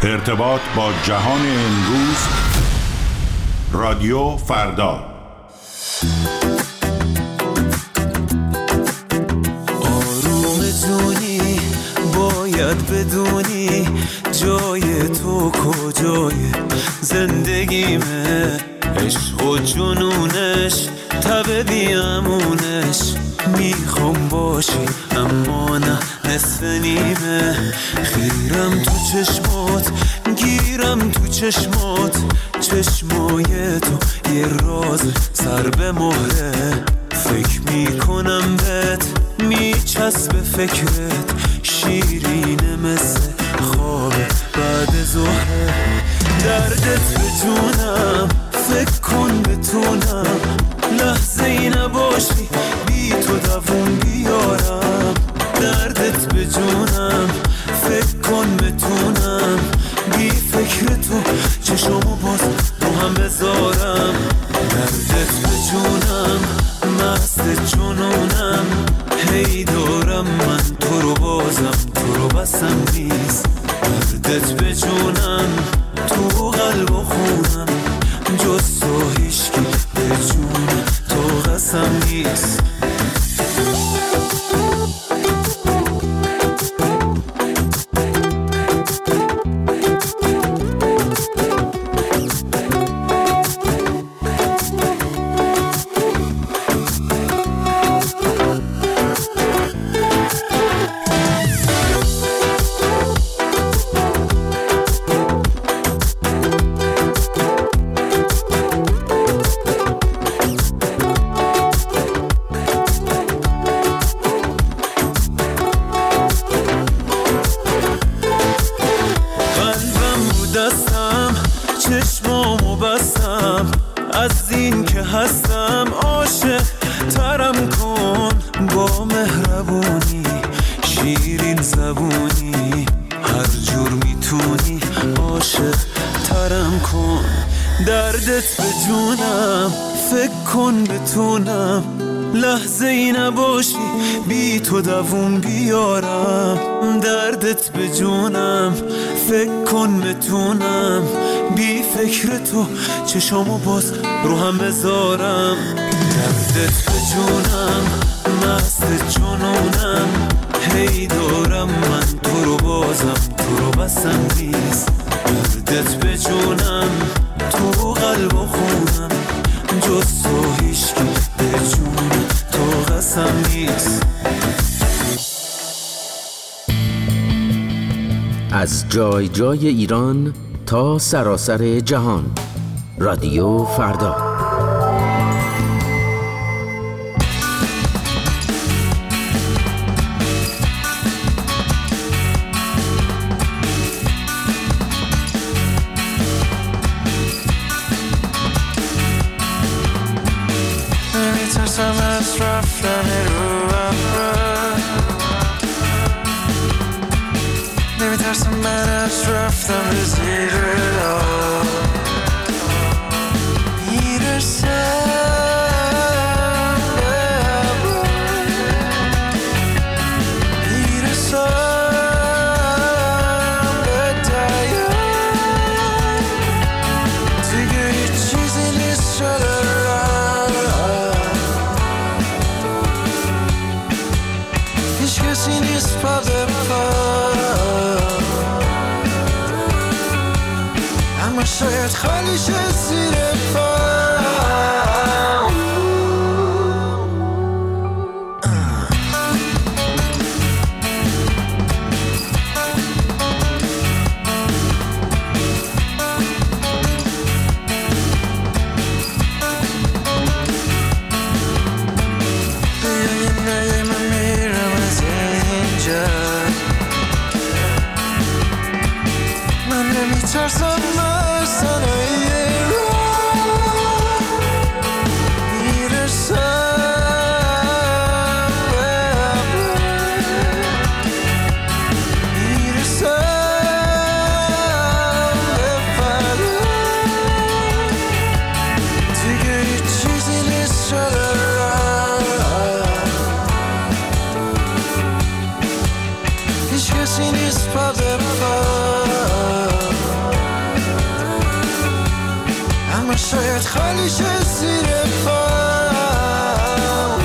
ارتباط با جهان امروز، رادیو فردا. آروم جونی باید بدونی جای تو کجای زندگیمه، عشق و جنونش تب بیامونش، میخوام باشی اما نه نصف نیمه، خیرم تو چشمات گیرم تو چشمات، چشمای تو یه راز سر به مهره، فکر میکنم بهت میچسبه فکرت، شیرینه مثل خواب بعد ظهره، دردت به جونم فکر کن بتونم لحظه ای نباشی بی تو دووم بیارم، دردت به جونم فکر کن بتونم بی فکر تو چشمو باز رو هم بذارم، دردت به جونم مست جنونم، هی دارم من تو رو بازم تو رو بسم نیست، دردت به جونم تو قلب و خونم، جز تو هیچکی به جون تو قسم نیست. چشمامو بستم از این که هستم، عاشق ترم کن با مهربونی، شیرین زبونی، هر جور میتونی عاشق ترم کن، دردت به جونم فکر کن بتونم لحظه ای نباشی بی تو دووم بیارم، دردت به جونم فکر کن بتونم بی فکر تو چشامو باز رو هم بذارم، دردت به جونم مست جنونم، هی دارم من تو رو بازم تو رو بسم نیست، دردت به جونم تو قلب و خونم، جز تو هیچکی به جون تو قسم نیست. از جای جای ایران تا سراسر جهان، رادیو فردا. نمیترسم از رفتن رو اول، نمیترسم من از رفتن به زیر آب، میرسم به دریا، دیگه هیچ چیزی نیست شده هیچ کسی نیست پا به پا، اما شاید خالی شد زیر پا. من نمیترسم از تنهایی راه، میرسم به ابر، میرسم به فردا، دیگه هیچ چیزی نیست شده هیچ کسی نیست پا به پا. شاید خالی شه زیر پام.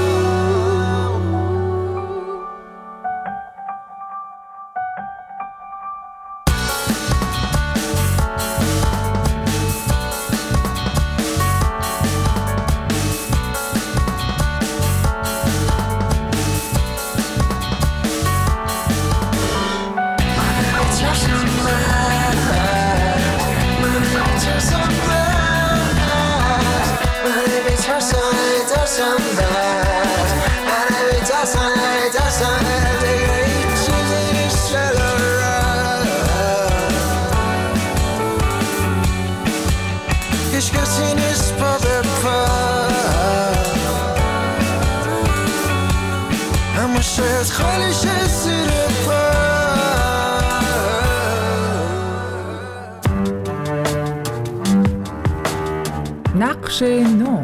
هیچ کسی نیست پا به پا، اما شاید خالی شه زیر پا. نقش نو.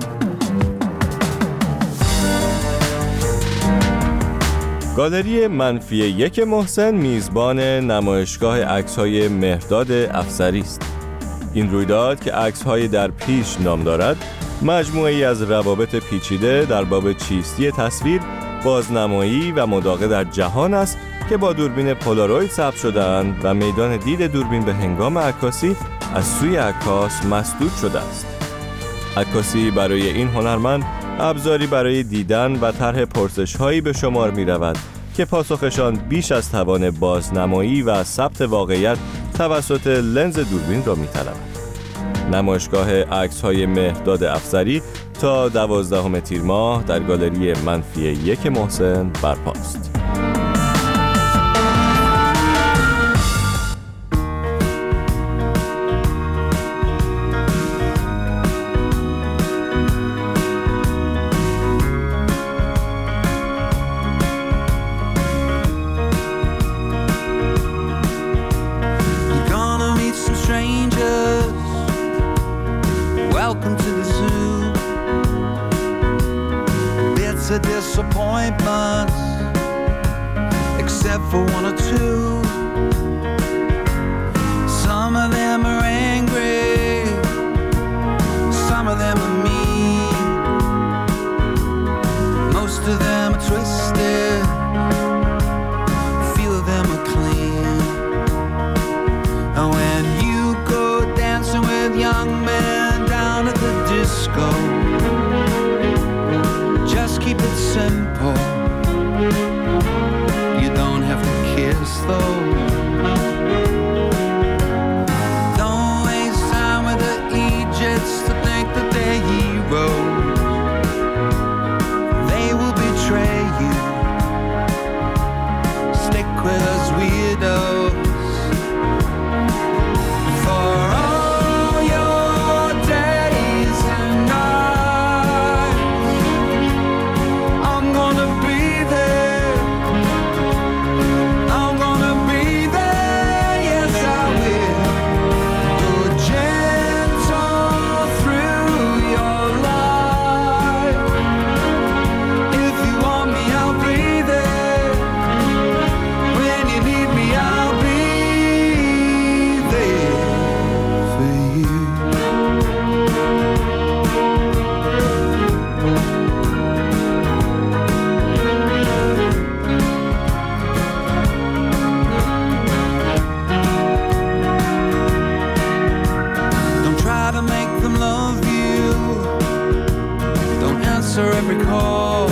گالری منفی 1 محسن میزبان نمایشگاه عکس‌های مهرداد افسری است. این رویداد که عکس‌های در پیش نام دارد، مجموعه‌ای از روابط پیچیده در باب چیستی تصویر، بازنمایی و مداقه در جهان است که با دوربین پولاروید ثبت شده‌اند و میدان دید دوربین به هنگام عکاسی از سوی عکاس مسدود شده است. عکاسی برای این هنرمند ابزاری برای دیدن و طرح پرسش‌هایی به شمار می‌رود که پاسخشان بیش از توان بازنمایی و ثبت واقعیت توسط لنز دوربین را می‌طلبد. نمایشگاه عکس‌های مهرداد افسری تا 12 تیر ماه در گالری منفی 1 محسن برپاست. Welcome to the zoo. Bits of disappointments, except for one or two. Some of them are angry, some of them are mean. Most of them are twisted, a few of them are clean. And when you go dancing with young men down at the disco, just keep it simple. You don't have to kiss though. Don't waste time with the Egypts to think that they're heroes. They will betray you. Stick with us weirdos. Every call,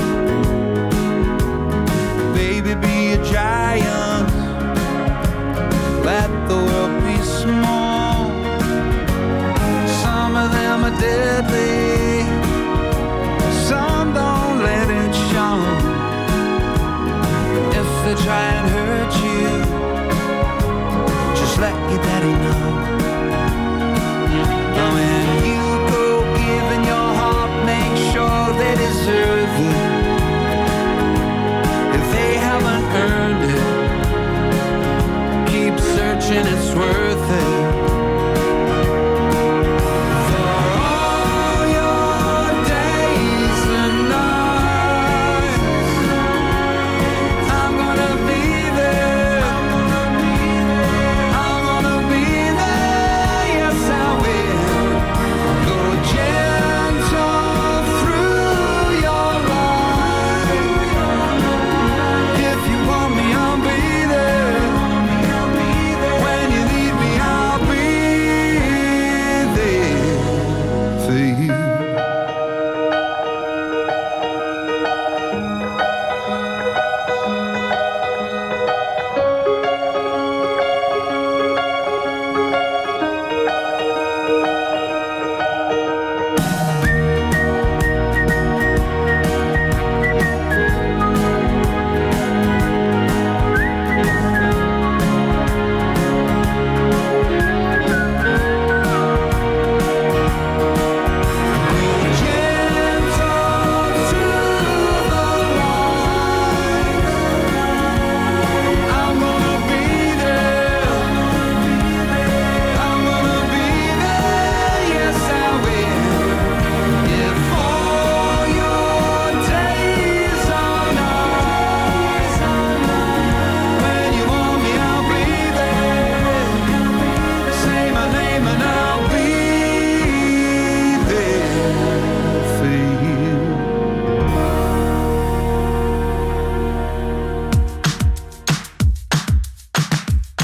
baby, be a giant. Let the world be small. Some of them are deadly, some don't let it show. If they try and hurt you, just let your daddy know. When you go giving your heart, make sure they deserve it. If they haven't earned it, keep searching, it's worth it. For all your days and nights, I'm gonna be there. I'm gonna be there, yes I will. Go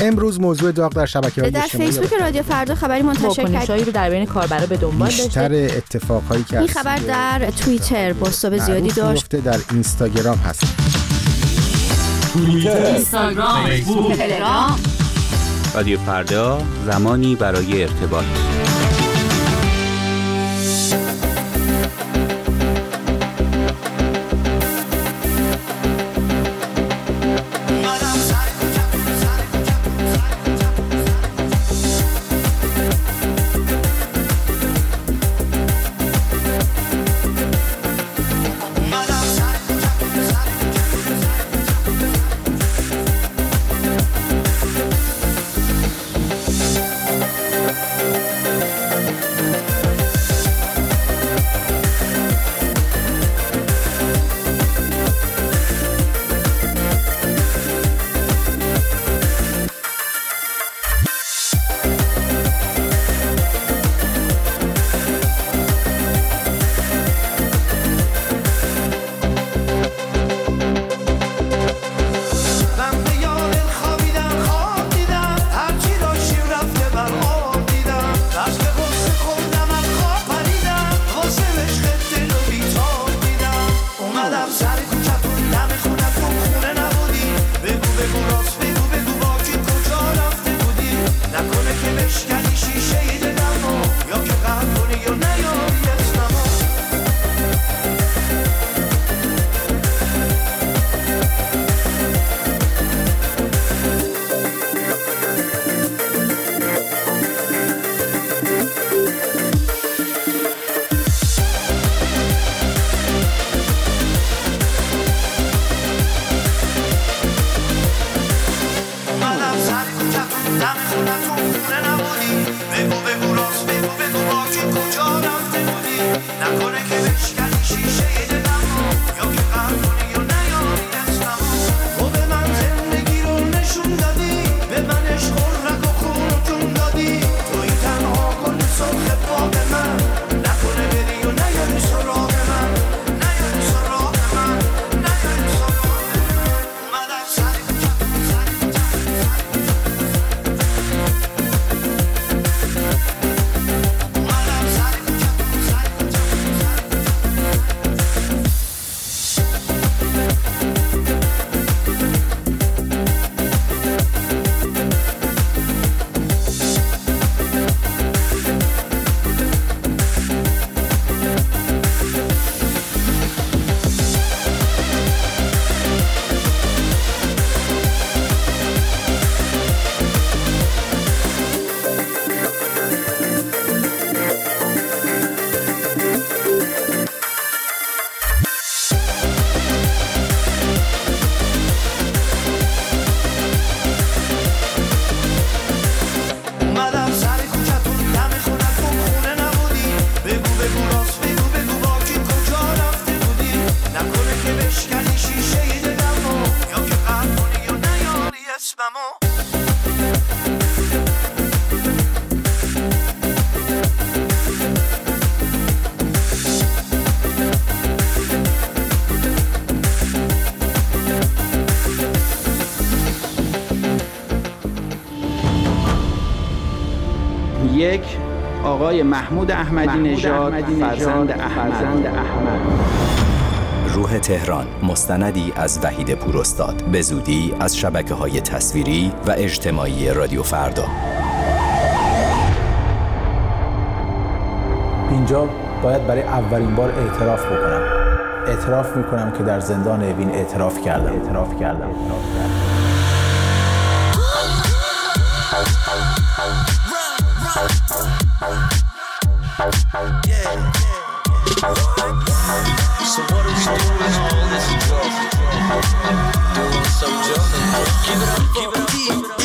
امروز موضوع داغ در شبکه‌های اجتماعی در فیسبوک رادیو فردا خبری منتشر کرد. واکنشایی رو در بین کاربرا به دنبال داشته. بیشتر اتفاقایی که این خبر در توییتر بازتاب زیادی داشت. در اینستاگرام هست. توییتر، اینستاگرام، فیسبوک، تلگرام. رادیو فردا، زمانی برای ارتباط. یک آقای محمود احمدی نژاد فرزند احمد. روح تهران، مستندی از وحید پوراستاد، به زودی از شبکه‌های تصویری و اجتماعی رادیو فردا. اینجا باید برای اولین بار اعتراف بکنم. اعتراف میکنم که در زندان اوین اعتراف کردم. So what are we doing all this drugs? Doing some drugs. Keep it up, keep it up, keep it up.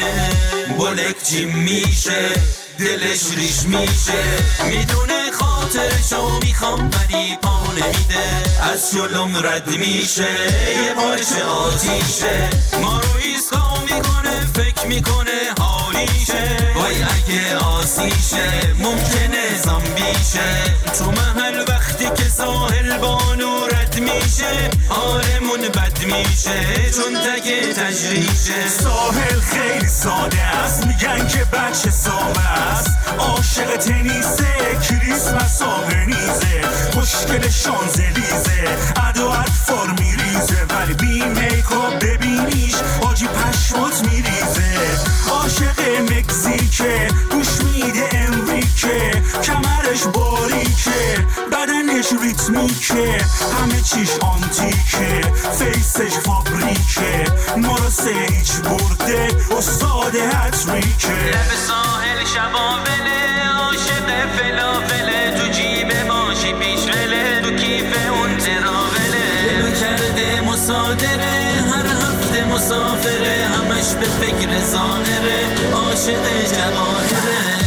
بلک جیم میشه دلش ریش میشه میدونه خاطر خاطرشو میخوام ولی پا نمیده، از جلوم رد میشه یه پارچه آتیشه، ما رو ایسکا میکنه فکر میکنه حالیشه، وای اگه آسیشه ممکنه زامبیشه، تو محل وقتی که ساحل بانو رد میشه حالمون بد میشه چون تک تجریشه. ساحل خیلی ساده است، میگن که بچه سامه است، عاشق تنیسه کریسمس آبنیزه، مشکل شانزلیزه ادو اطفار میریزه، ولی بی میکاپ ببینیش آجی پشمات میریزه، عاشق مکزیکه گوش میده امریکه، کمرش باریکه بدنش ریتمیکه، همه چیش آنتیکه فیسش فابریکه، ما رو هیچ برده استاد هتریکه، لب ساحل شبابله عاشق فلافله، تو جیب ماشی پیشوله تو کیف اون تراوله، دلو کرده مصادره هر هفته مسافره، همش به فکر ظاهره عاشق جواهره.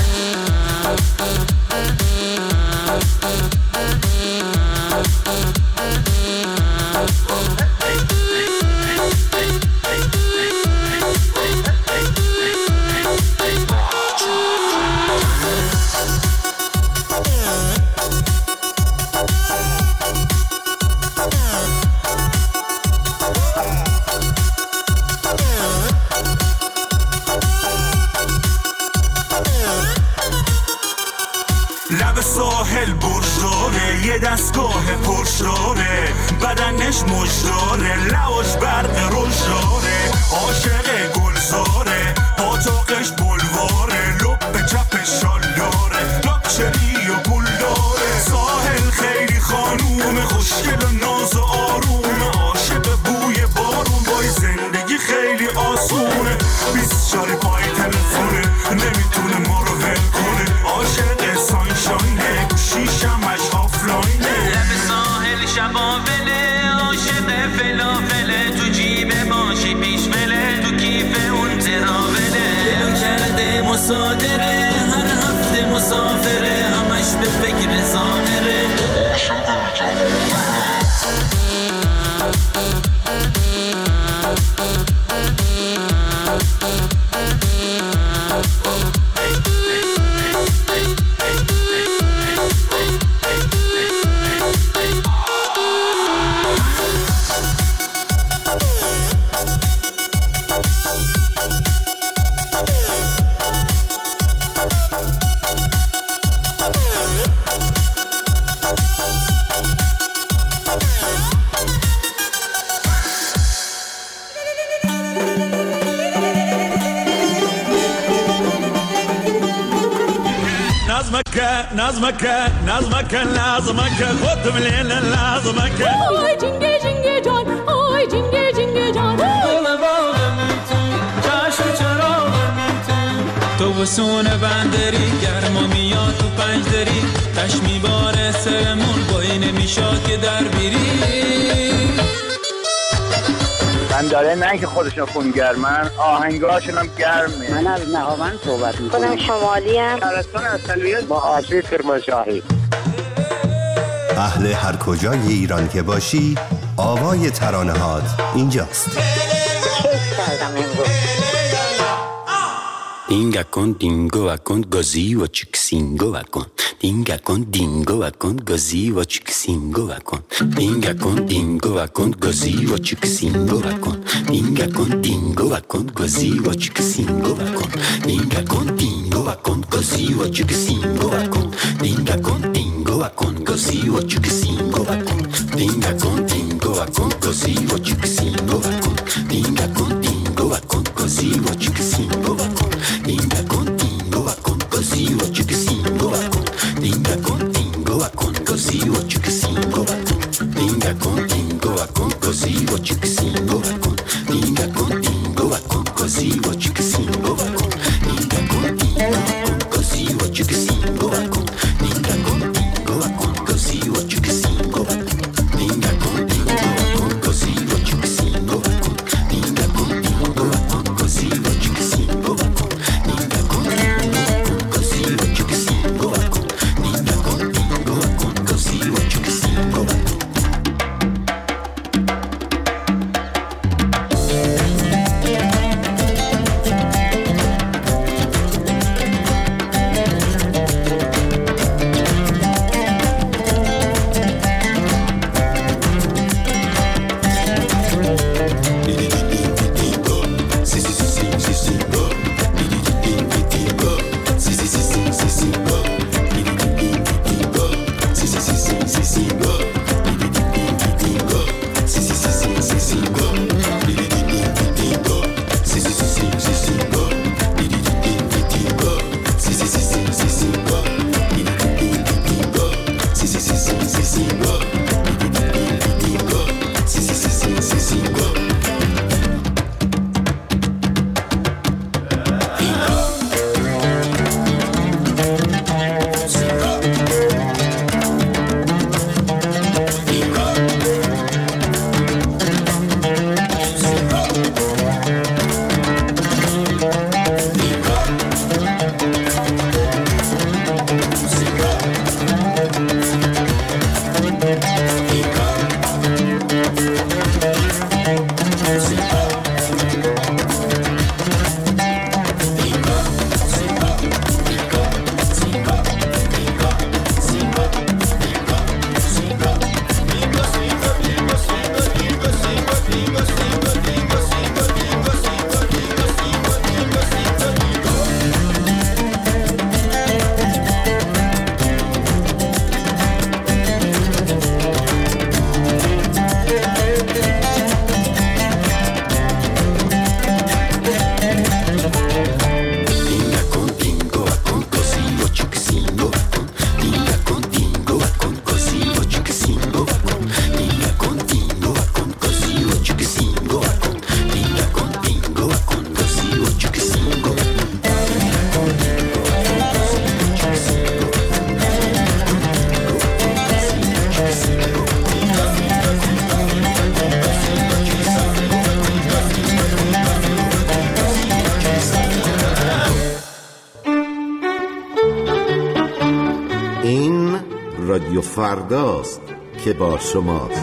لب ساحل برشاره یه دستگاه پرشاره، بدنش مجداره لواش برق روشاره، عاشق گلزاره پاتاقش بلواره، لب چپ شالداره لاکچری و پولداره، ساحل خیلی خانوم خوشگل و ناز و آروم، عاشق بوی بارون وای زندگی خیلی آسونه، 24 پای تلفونه نمیتونه ما رو ول کنه، عاشق سانشاینه گوشیشمش آفلاینه، لب ساحل شبابله عاشق فلافله، تو جیب ماشی پیشوله تو کیف اون تراوله، دلو کرده مصادره هر هفته مسافره، همش به فکر ظاهره نظمك خد من هنا لازمك آی جنگه جنگه جان آی جنگه جنگه جان دل باغم تو چشم چراغم تو بسون بندری گرما میاد تو پنجدری، تش میباره سرمون بایی نمیشاد که در بیری، من داره نه که خودشون خونگرمن آهنگاشون هم گرمه. من از نهاوند صحبت میکنم. خودم شمالی ام. شهرستان اصلیت با آسیب کرمانشاهی. اهل هر کجای ایران که باشی آوای ترانه‌هات اینجاست. کیف کردم امروز. Dinga con dingo va con così o cicsingo va con dinga con dingo va con così o cicsingo va con dinga con dingo va con così o cicsingo va con dinga con dingo va con così o cicsingo va con dinga con dingo va con così o cicsingo va con dinga con dingo va con così o cicsingo va con dinga con dingo va con così o cicsingo va con dinga con dingo va con così o cicsingo va con dinga contigo va con così o chiquisingo va con dinga contigo va con così o chiquisingo va con dinga contigo va con così o chiquisingo va con dinga contigo va con così o chiquisingo va con dinga contigo va con così o chiquisingo va con dinga contigo va con così o chiquisingo va con dinga contigo va con così o chiquisingo va con dinga contigo va con così o chiquisingo va con dinga contigo va con così o chiquisingo va con dinga contigo رادیو فرداست که با شماست.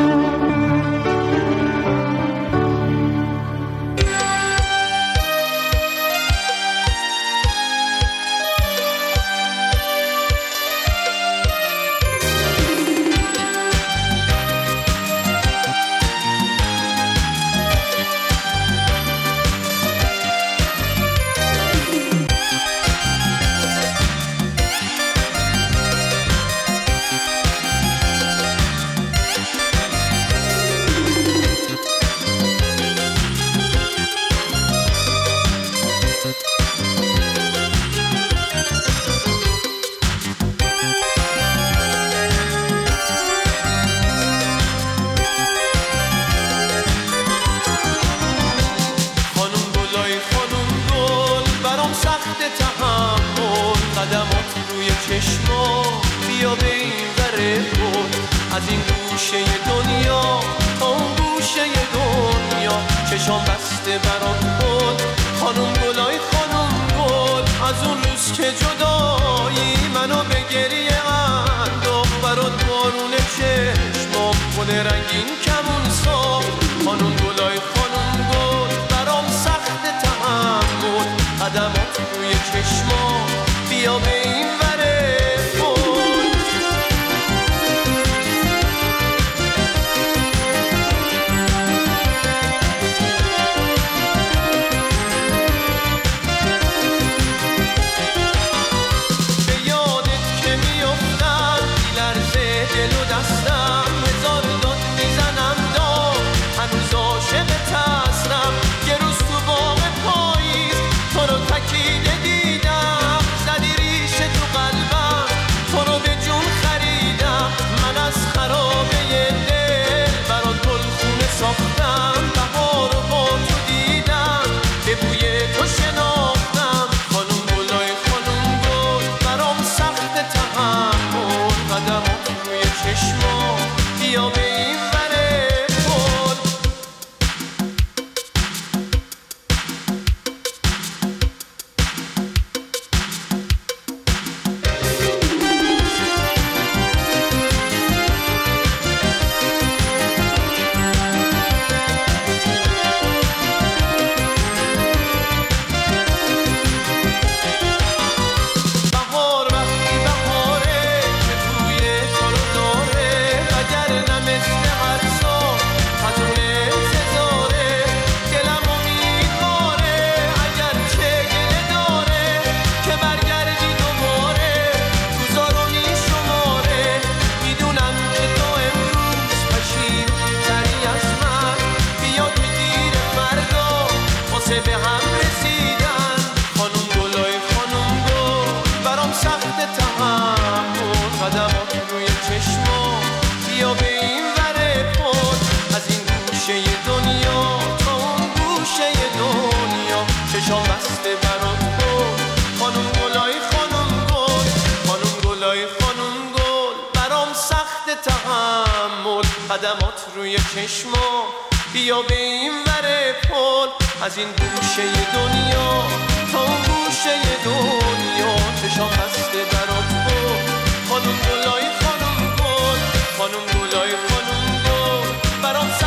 قدمات روی چشما بیا به این ور پل، از این گوشه دنیا تا اون گوشه دنیا چشام بسته برات بود. خانم گلای خانم گل، خانم گلای خانم گل برام